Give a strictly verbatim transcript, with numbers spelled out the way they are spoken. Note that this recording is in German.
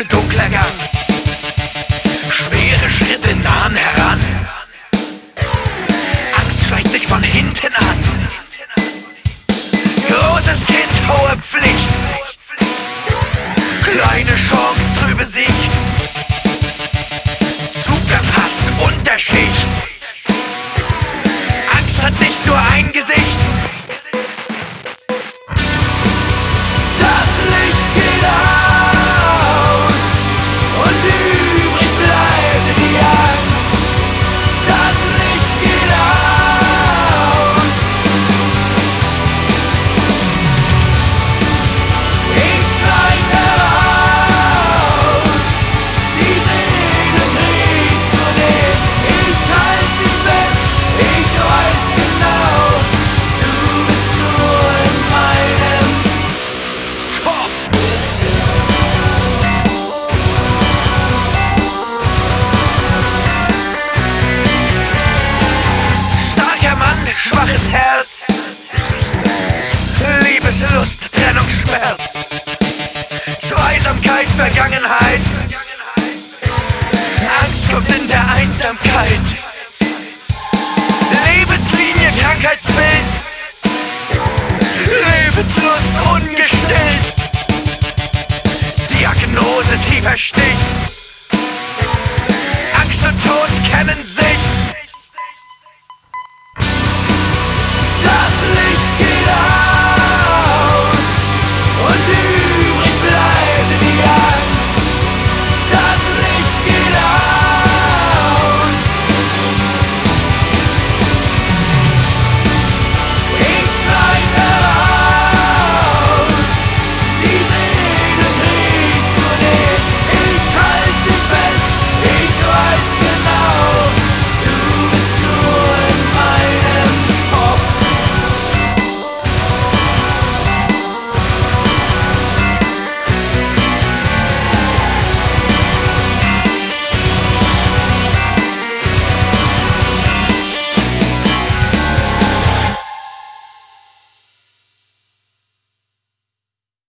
dunkler Gang. Schwere Schritte nahen heran. Angst schleicht sich von hinten an. Großes Kind, hohe Pflicht. Kleine Chance, trübe Sicht. Zug verpasst, Unterschicht. Angst hat nicht nur ein Gesicht. Das Licht geht aus und übrig bleibt die Angst. Das Licht geht aus. Ich reiß heraus. Die Seele kriegst du nicht. Ich halt sie fest. Ich weiß genau, du bist nur in meinem Kopf. Starker Mann, schwaches Herz. Liebeslust, Trennung, Schmerz. Zweisamkeit, Vergangenheit. Angst kommt in der Einsamkeit. Lebenslinie, Krankheitsbild.